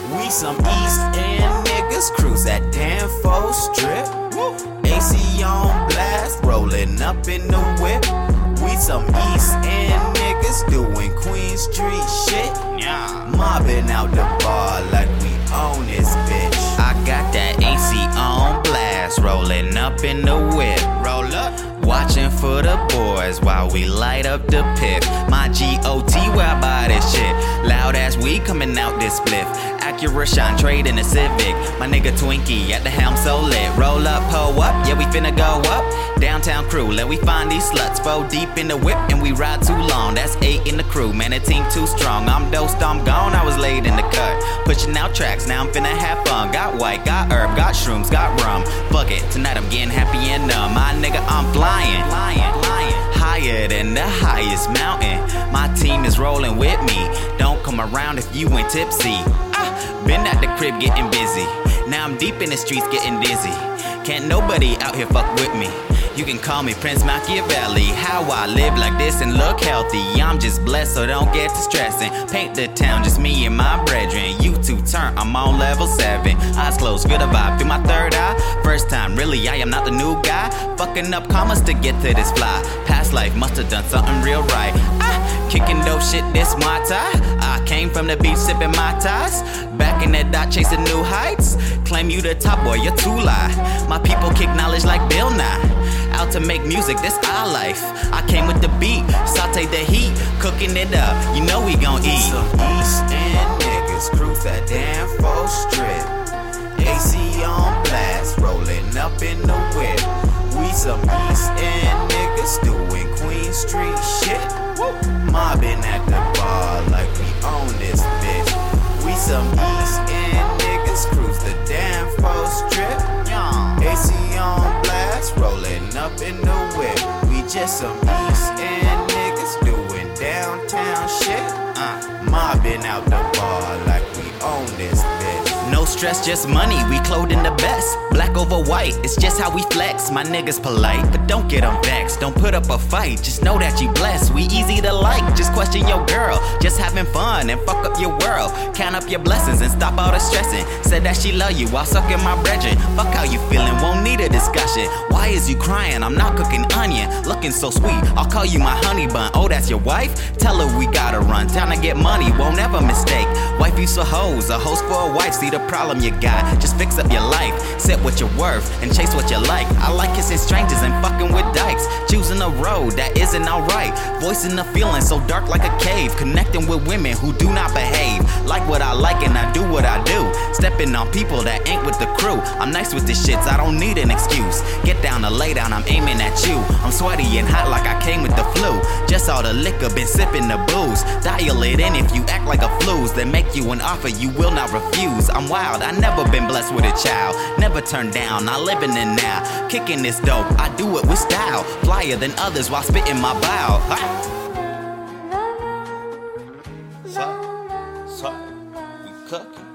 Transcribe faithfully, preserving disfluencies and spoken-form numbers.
We some East End niggas, cruise that Danforth Strip. A C on blast, rolling up in the whip. We some East End niggas doing Queen Street shit. Mobbing out the bar like we own this bitch. I got that A C on blast, rolling up in the whip. Roll up, watching for the boys while we light up the pip. My G O T where I buy this shit. Loud ass weed coming out this spliff. Acura shine trade in the Civic. My nigga Twinkie at the helm so lit. Roll up, pull up, yeah we finna go up. Downtown crew, let we find these sluts. Four deep in the whip and we ride too long. That's eight in the crew, man the team too strong. I'm dosed, I'm gone, I was laid in the cut. Pushing out tracks, now I'm finna have fun. Got white, got herb, got shrooms, got rum. Fuck it, tonight I'm getting happy and numb. My nigga, I'm flying, flying, flying. Higher than the highest mountain. My team is rolling with me. Don't come around if you ain't tipsy. Ah, been at the crib getting busy. Now I'm deep in the streets getting dizzy. Can't nobody out here fuck with me. You can call me Prince Machiavelli. How I live like this and look healthy. I'm just blessed, so don't get to stressing. Paint the town, just me and my brethren. You two turn, I'm on level seven. Eyes closed, feel the vibe through my third eye. First time, really, I am not the new guy. Fucking up commas to get to this fly. Past life must have done something real right. Ah, kicking dope shit, this my tie. I came from the beach sipping my ties. Back in that dot chasing new heights. Claim you the top boy, you're too lie. My people kick knowledge like Bill Nye. Out to make music, this our life. I came with the beat, saute the heat, cooking it up, you know we gon' eat. Some East End niggas, cruise that Danforth Strip. A C on blast, rolling up in the whip. We some East End niggas doing Queen Street shit. Mobbing at the bar like we own this bitch. We some East End niggas, cruise the Danforth Strip. A C on blast, rolling up in the whip. We just some East End niggas doing downtown shit. Uh, mobbing out the bar like we own this bitch. No stress, just money, we clothed in the best. Black over white, it's just how we flex. My niggas polite, but don't get them vexed. Don't put up a fight, just know that you blessed. We easy to like, just question your girl. Just having fun and fuck up your world. Count up your blessings and stop all the stressing. Said that she love you while sucking my brethren. Fuck how you feeling, won't need a discussion. Why is you crying? I'm not cooking onion. Looking so sweet, I'll call you my honey bun. Oh, that's your wife? Tell her we gotta run. Time to get money, won't ever mistake. Wife used to hoes, a host for a wife. See the problem you got, just fix up your life. Set what you're worth and chase what you like. I like kissing strangers and fucking with dykes. Choosing a road that isn't alright. Voicing a feeling so dark like a cave. Connecting with women who do not behave. Like what I like and I do what I do. Stepping on people that ain't with the crew. I'm nice with this shit, so I don't need an excuse. Get down or lay down, I'm aiming at you. I'm sweaty and hot like I came with the flu. Just all the liquor, been sipping the booze. Dial it in if you act like a flues. Then make you an offer you will not refuse. I'm wild, I never been blessed with a child. Never turned down, I living in now. Kicking this dope, I do it with style. Flyer than others while spitting my bow. Ah. So, so, we cooking.